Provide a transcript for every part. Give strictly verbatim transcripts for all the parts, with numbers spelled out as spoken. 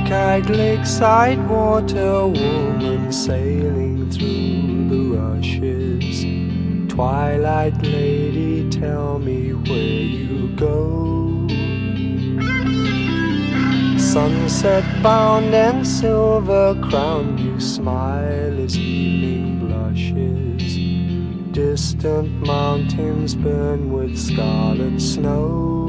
dark-eyed lakeside water woman sailing through the rushes. Twilight lady, tell me where you go. Sunset bound and silver crowned, you smile as evening blushes. Distant mountains burn with scarlet snow.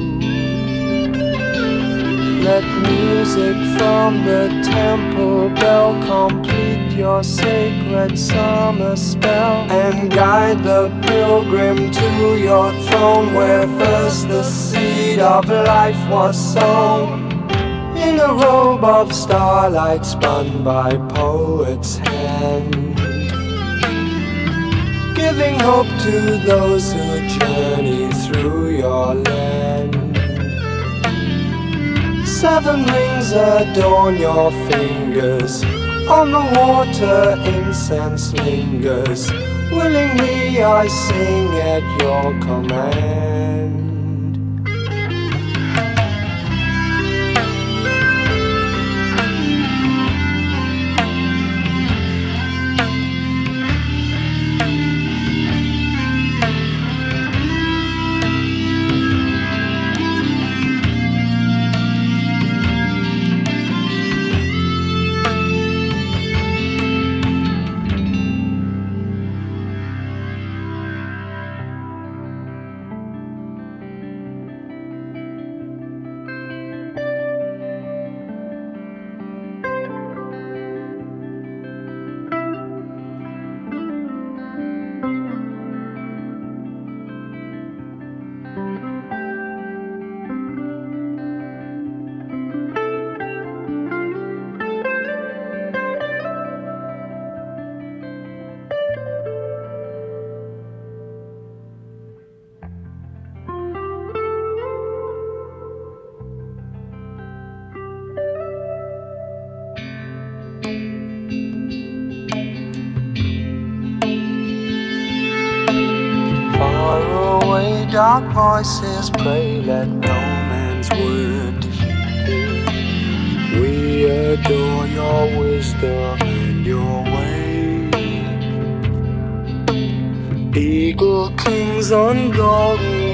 Let music from the temple bell complete your sacred summer spell, and guide the pilgrim to your throne, where first the seed of life was sown. In a robe of starlight spun by poet's hand, giving hope to those who journey through your land. Seven rings adorn your fingers, on the water incense lingers. Willingly I sing at your command. Dark voices pray, let no man's word defeat thee. We adore your wisdom and your way. Eagle kings on golden